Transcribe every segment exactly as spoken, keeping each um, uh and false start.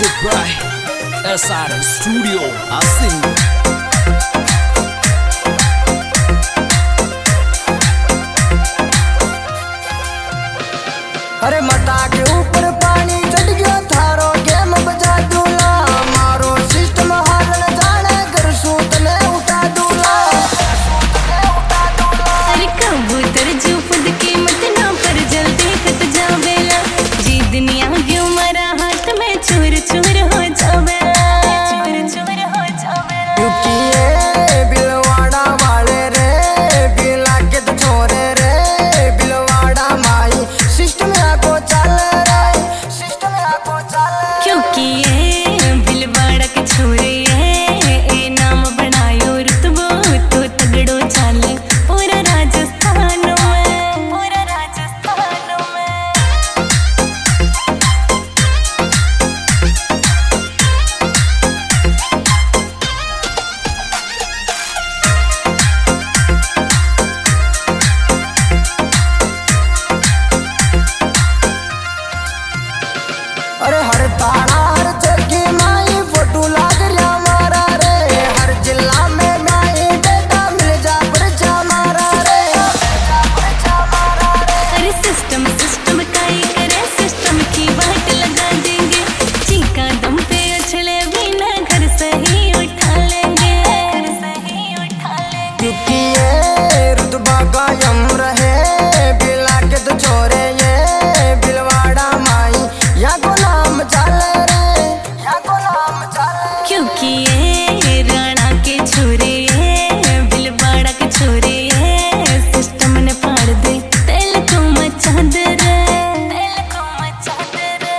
Music by S R Studio Asing. अरे मता के ऊपर पानी चढ़ गया थारो गेम बजा दूला मारो सिस्टम हाल न जाने कर सूत ने उठा दूला अरे कबूतर जो खुद की मत ना पर जल्दी कट जावेला जी दुनिया क्यों मरा हाथ में चूर चूर हो जावेला चूर चूर हो जावेला क्योंकि ये बिलवाड़ा वाले रे बिला के तो छोरे रे बिलवाड़ा माई सिस्टम को चल रे सिस्टम को चल क्योंकि ये बिलवाड़ा के छोरे ये ए नाम बनायो रुतबो तो तगड़ो चाले पूरा राजस्थान में पूरा राजस्थान में। अरे हर ताड़ा हर जगह माई फोटो लाग रहा मारा रे हर जिला में माई बेटा मिल जा परचा मारा रे परचा मारा रे अरे सिस्टम सिस्टम का ही करे सिस्टम की वाट लगा देंगे चीका दम पे उछले बिना घर से ही उठा लेंगे घर से ही उठा लेंगे क्योंकि ये रुतबा कायम रहे बिला के तो छोरे ये बिलवाड़ा माई या को नाम चल रे या को नाम चल क्योंकि ये राणा के छोरे ये बिलवाड़ा के छोरे ये सिस्टम ने फाड़ दे तेल को मचा दे रे तेल को मचा दे रे।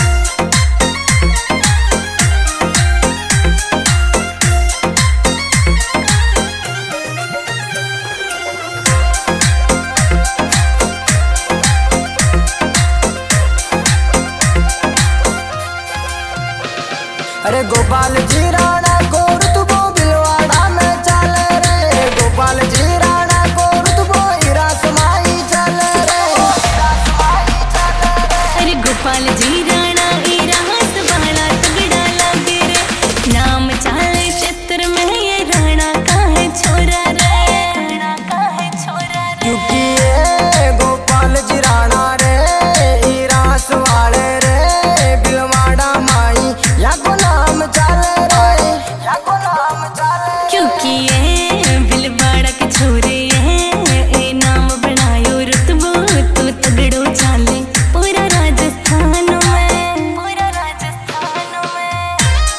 अरे गोपाल जी राणा को रुतबो बिलवाड़ा में चल रे गोपाल जी राणा को रुतबो हीरा समाई चल रे हीरा समाई चल रे अरे गोपाल जी राणा हीरा हाथ वाला तगड़ा लागे रे नाम चाले क्षेत्र में ये राणा का है छोरा रे राणा का है छोरा रे क्योंकि ये गोपाल जी राणा रे हीरा सवाले रे बिलवाड़ा माई या को नाम चल रे या को नाम चल क्योंकि ये बिलवाड़ा के छोरे ये ए नाम बनायो रुतबो तो तगड़ो चाले पूरा राजस्थान में पूरा राजस्थान में।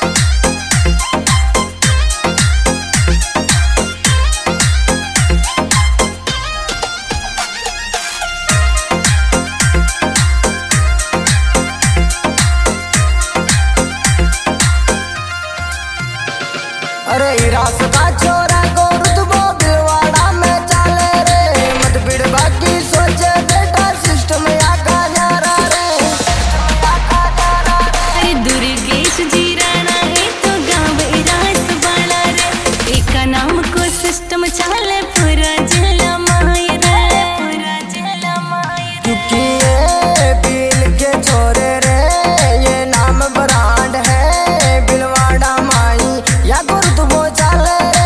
अरे हीरा सदा छोरा को रुतबो बिलवाड़ा में चल रे मत बिड़ बाकी सोचे बेटा सिस्टम या का न्यारा रे सिस्टम या का न्यारा रे अरे दुर्गेश जी राणा है तो गाँव रास वाला रे एक नाम को सिस्टम चाले पूरा जिला माय रे पूरा जिला माय रे। क्योंकि ये बिल के छोरे रे ये नाम ब्रांड है बिलवाड़ा माई या को रुतबो चल रे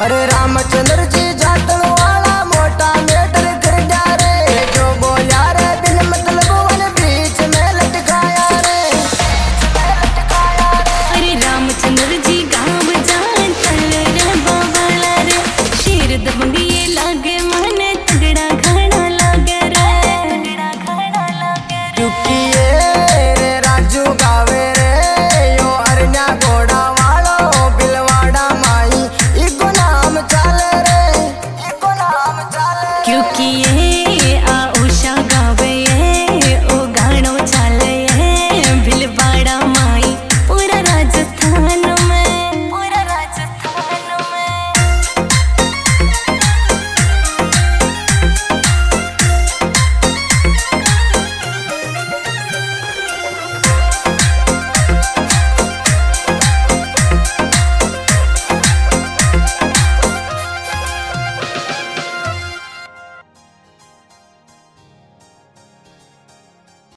अरे रामचंद्र जी जातन वाला मोटा मेटर कर जा रे, जो बोला रे बिन मतलब वन बीच में लटकाया रे, अरे रामचंद्र जी गाँव जान चल रे बाबाला रे, शेर दबंगिए लागे मने तगड़ा खाना लागे रे, तगड़ा खाना लागे रे। क्योंकि ये रे राजू गावे रे यो अरण्या घोड़ा वालो बिलवाड़ा माई इको नाम चाले रे, इको नाम चाले क्योंकि ये